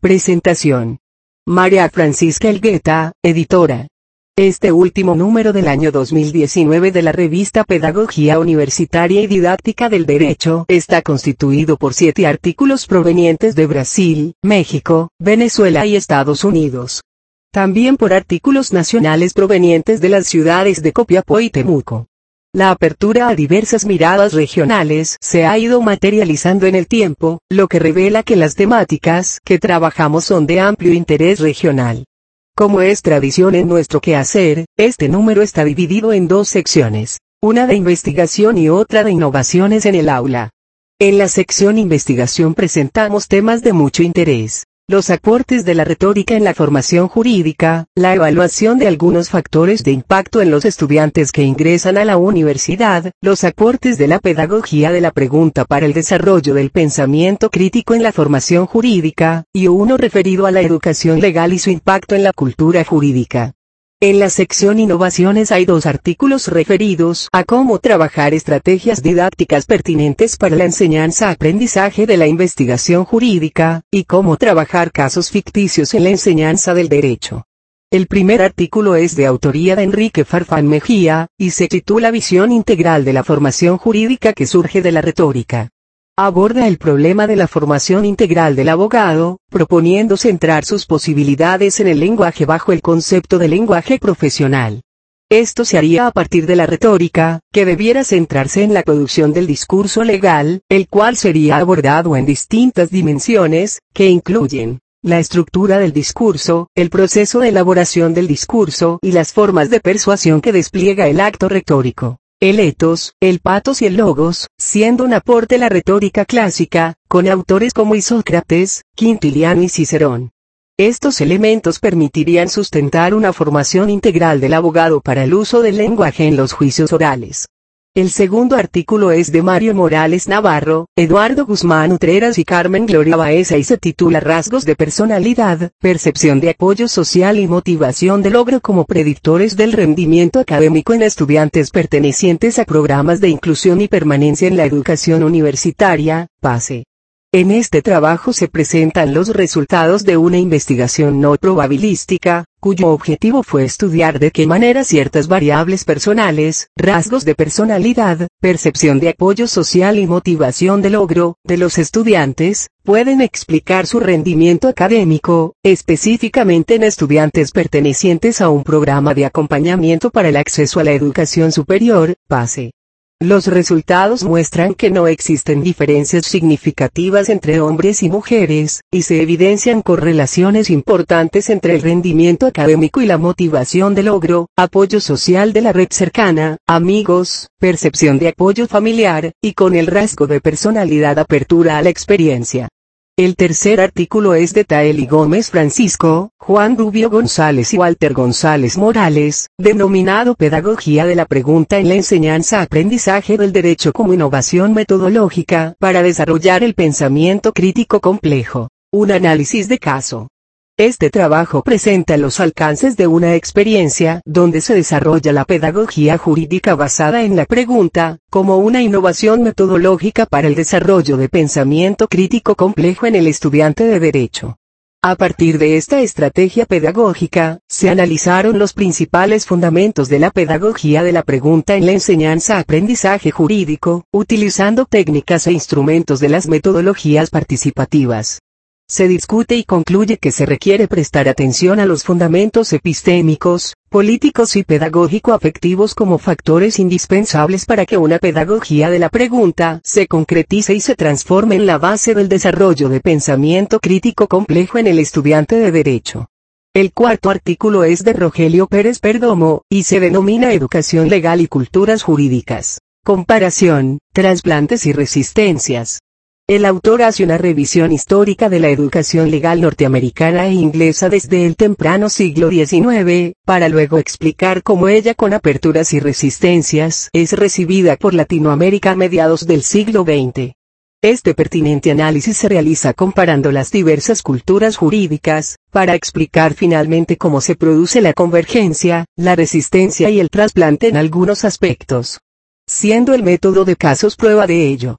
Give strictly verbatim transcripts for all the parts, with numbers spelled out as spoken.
Presentación. María Francisca Elgueta, editora. Este último número del año dos mil diecinueve de la revista Pedagogía Universitaria y Didáctica del Derecho está constituido por siete artículos provenientes de Brasil, México, Venezuela y Estados Unidos. También por artículos nacionales provenientes de las ciudades de Copiapó y Temuco. La apertura a diversas miradas regionales se ha ido materializando en el tiempo, lo que revela que las temáticas que trabajamos son de amplio interés regional. Como es tradición en nuestro quehacer, este número está dividido en dos secciones, una de investigación y otra de innovaciones en el aula. En la sección investigación presentamos temas de mucho interés. Los aportes de la retórica en la formación jurídica, la evaluación de algunos factores de impacto en los estudiantes que ingresan a la universidad, los aportes de la pedagogía de la pregunta para el desarrollo del pensamiento crítico en la formación jurídica, y uno referido a la educación legal y su impacto en la cultura jurídica. En la sección Innovaciones hay dos artículos referidos a cómo trabajar estrategias didácticas pertinentes para la enseñanza-aprendizaje de la investigación jurídica, y cómo trabajar casos ficticios en la enseñanza del derecho. El primer artículo es de autoría de Enrique Farfán Mejía, y se titula Visión integral de la formación jurídica que surge de la retórica. Aborda el problema de la formación integral del abogado, proponiendo centrar sus posibilidades en el lenguaje bajo el concepto de lenguaje profesional. Esto se haría a partir de la retórica, que debiera centrarse en la producción del discurso legal, el cual sería abordado en distintas dimensiones, que incluyen la estructura del discurso, el proceso de elaboración del discurso y las formas de persuasión que despliega el acto retórico. El etos, el patos y el logos, siendo un aporte la retórica clásica, con autores como Isócrates, Quintiliano y Cicerón. Estos elementos permitirían sustentar una formación integral del abogado para el uso del lenguaje en los juicios orales. El segundo artículo es de Mario Morales Navarro, Eduardo Guzmán Utreras y Carmen Gloria Baeza y se titula Rasgos de personalidad, percepción de apoyo social y motivación de logro como predictores del rendimiento académico en estudiantes pertenecientes a programas de inclusión y permanencia en la educación universitaria, PASE. En este trabajo se presentan los resultados de una investigación no probabilística, cuyo objetivo fue estudiar de qué manera ciertas variables personales, rasgos de personalidad, percepción de apoyo social y motivación de logro, de los estudiantes, pueden explicar su rendimiento académico, específicamente en estudiantes pertenecientes a un programa de acompañamiento para el acceso a la educación superior, PASE. Los resultados muestran que no existen diferencias significativas entre hombres y mujeres, y se evidencian correlaciones importantes entre el rendimiento académico y la motivación de logro, apoyo social de la red cercana, amigos, percepción de apoyo familiar, y con el rasgo de personalidad apertura a la experiencia. El tercer artículo es de Taeli Gómez Francisco, Juan Rubio González y Walter González Morales, denominado Pedagogía de la pregunta en la enseñanza-aprendizaje del derecho como innovación metodológica para desarrollar el pensamiento crítico complejo. Un análisis de caso. Este trabajo presenta los alcances de una experiencia donde se desarrolla la pedagogía jurídica basada en la pregunta, como una innovación metodológica para el desarrollo de pensamiento crítico complejo en el estudiante de derecho. A partir de esta estrategia pedagógica, se analizaron los principales fundamentos de la pedagogía de la pregunta en la enseñanza-aprendizaje jurídico, utilizando técnicas e instrumentos de las metodologías participativas. Se discute y concluye que se requiere prestar atención a los fundamentos epistémicos, políticos y pedagógico-afectivos como factores indispensables para que una pedagogía de la pregunta se concretice y se transforme en la base del desarrollo de pensamiento crítico complejo en el estudiante de derecho. El cuarto artículo es de Rogelio Pérez Perdomo, y se denomina Educación Legal y Culturas Jurídicas. Comparación, trasplantes y resistencias. El autor hace una revisión histórica de la educación legal norteamericana e inglesa desde el temprano siglo diecinueve, para luego explicar cómo ella con aperturas y resistencias es recibida por Latinoamérica a mediados del siglo veinte. Este pertinente análisis se realiza comparando las diversas culturas jurídicas, para explicar finalmente cómo se produce la convergencia, la resistencia y el trasplante en algunos aspectos. Siendo el método de casos prueba de ello.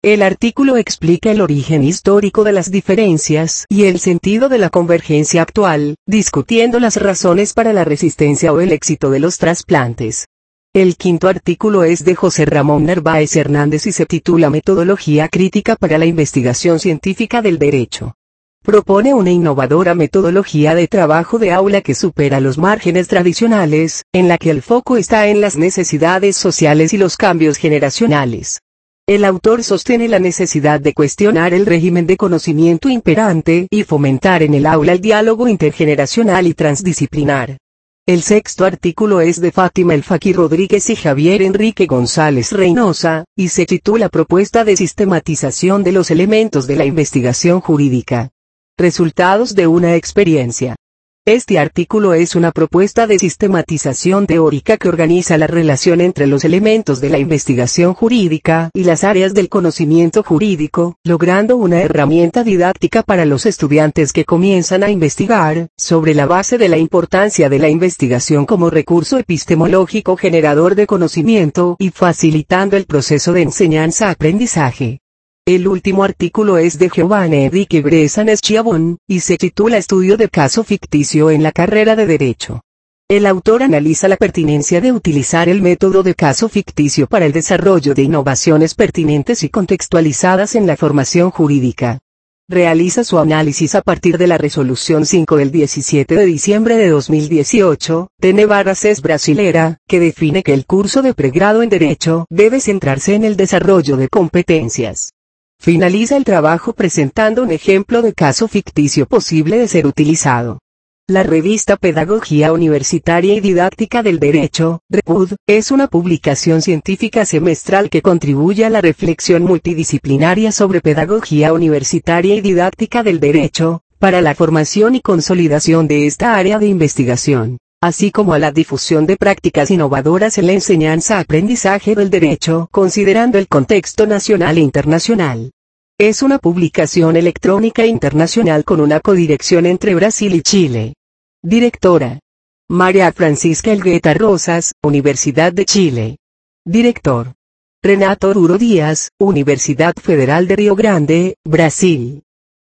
El artículo explica el origen histórico de las diferencias y el sentido de la convergencia actual, discutiendo las razones para la resistencia o el éxito de los trasplantes. El quinto artículo es de José Ramón Narváez Hernández y se titula Metodología crítica para la investigación científica del derecho. Propone una innovadora metodología de trabajo de aula que supera los márgenes tradicionales, en la que el foco está en las necesidades sociales y los cambios generacionales. El autor sostiene la necesidad de cuestionar el régimen de conocimiento imperante y fomentar en el aula el diálogo intergeneracional y transdisciplinar. El sexto artículo es de Fátima El Faqui Rodríguez y Javier Enrique González Reynosa, y se titula Propuesta de sistematización de los elementos de la investigación jurídica. Resultados de una experiencia. Este artículo es una propuesta de sistematización teórica que organiza la relación entre los elementos de la investigación jurídica y las áreas del conocimiento jurídico, logrando una herramienta didáctica para los estudiantes que comienzan a investigar, sobre la base de la importancia de la investigación como recurso epistemológico generador de conocimiento y facilitando el proceso de enseñanza-aprendizaje. El último artículo es de Giovanni Enrique Bresanes Schiavone, y se titula Estudio de caso ficticio en la carrera de Derecho. El autor analiza la pertinencia de utilizar el método de caso ficticio para el desarrollo de innovaciones pertinentes y contextualizadas en la formación jurídica. Realiza su análisis a partir de la Resolución cinco del diecisiete de diciembre de dos mil dieciocho, de Nevarraces Brasilera, que define que el curso de pregrado en Derecho debe centrarse en el desarrollo de competencias. Finaliza el trabajo presentando un ejemplo de caso ficticio posible de ser utilizado. La revista Pedagogía Universitaria y Didáctica del Derecho, REPUD, es una publicación científica semestral que contribuye a la reflexión multidisciplinaria sobre pedagogía universitaria y didáctica del derecho, para la formación y consolidación de esta área de investigación, así como a la difusión de prácticas innovadoras en la enseñanza-aprendizaje del derecho, considerando el contexto nacional e internacional. Es una publicación electrónica internacional con una codirección entre Brasil y Chile. Directora: María Francisca Elgueta Rosas, Universidad de Chile. Director: Renato Duro Díaz, Universidad Federal de Río Grande, Brasil.